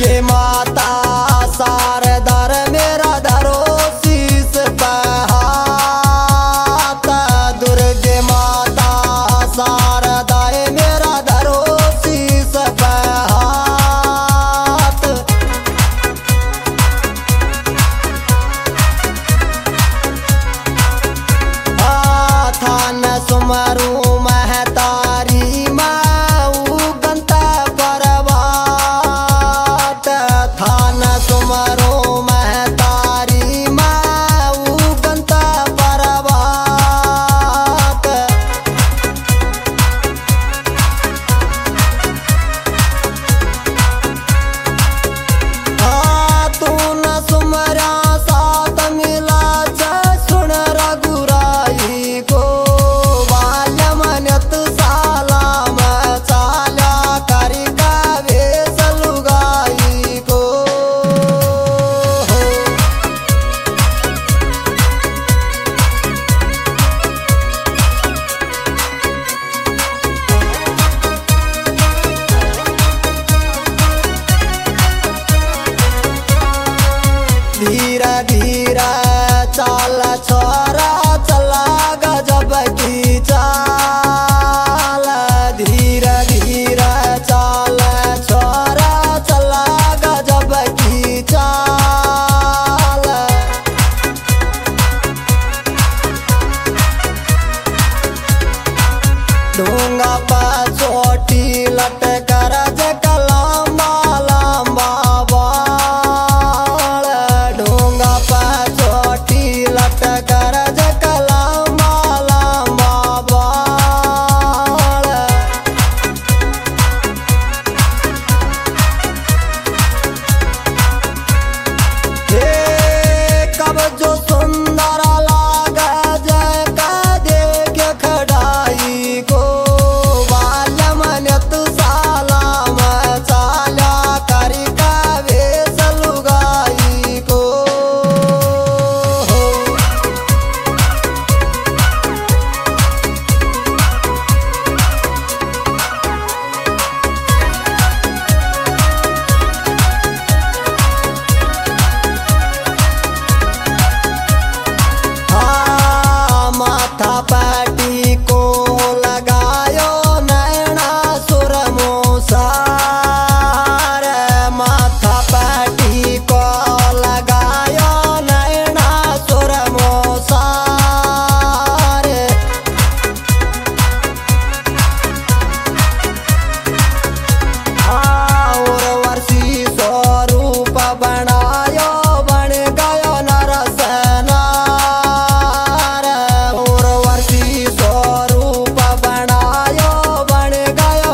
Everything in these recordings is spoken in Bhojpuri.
दुर्गे माता शारदार मेरा धरो शीस पे हाथ। दुर्गे माता शारदा मेरा धरो शीस पे हाथ। थान सुमरू महतारी माऊ गंता पर्वत। थान सुमरू महतारी माऊ गंता पर्वत। तू न सुमरा सात मिला सुन रघुराई को बाल मनत साला में चाला करी गावे सलुगाई को। धीरे धीरे चाल छोरा चला गजब की चाल। धीरे धीरे चाल छोरा चला गजब की चाल। ढूंगा पर चोटी लटकर लंबा लंबा बाल। ढूंगा पर चोटी लटकर लंबा लंबा बाल। हे कब जो सुंदर लागे जय का देख खड़ाई को बाल मनत साला में चाला करी गावे सलुगाई को। माथा पाटी को लगायो नैना सुरमोसार। माथा पाटी को लगायो नैना सुरमोसार। उर्वशी स्वरूप बनायो बन गयो नरसनार। उर्वशी स्वरूप बनायो बन गयो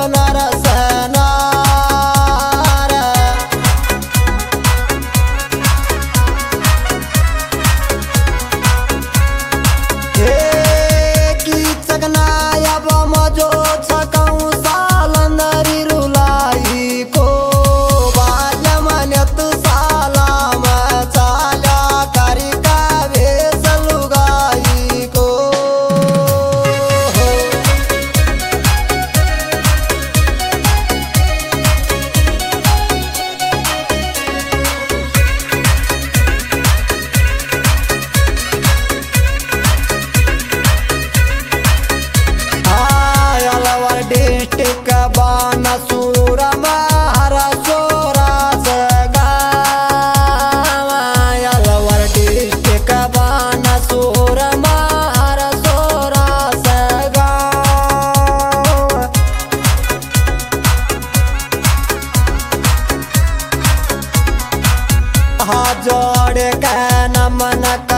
नरसनार। हे कीचक नायब मजो छकऊ सालंदरी रुलाई को बाल मनत साला में चाला करी गावे सलुगाई को। अलवर डिस्ट्रिक्ट बानसूर महर सोरास गाँव। अलवर डिस्ट्रिक्ट बानसूर महर सोरास गाँव। जोड़ के नमन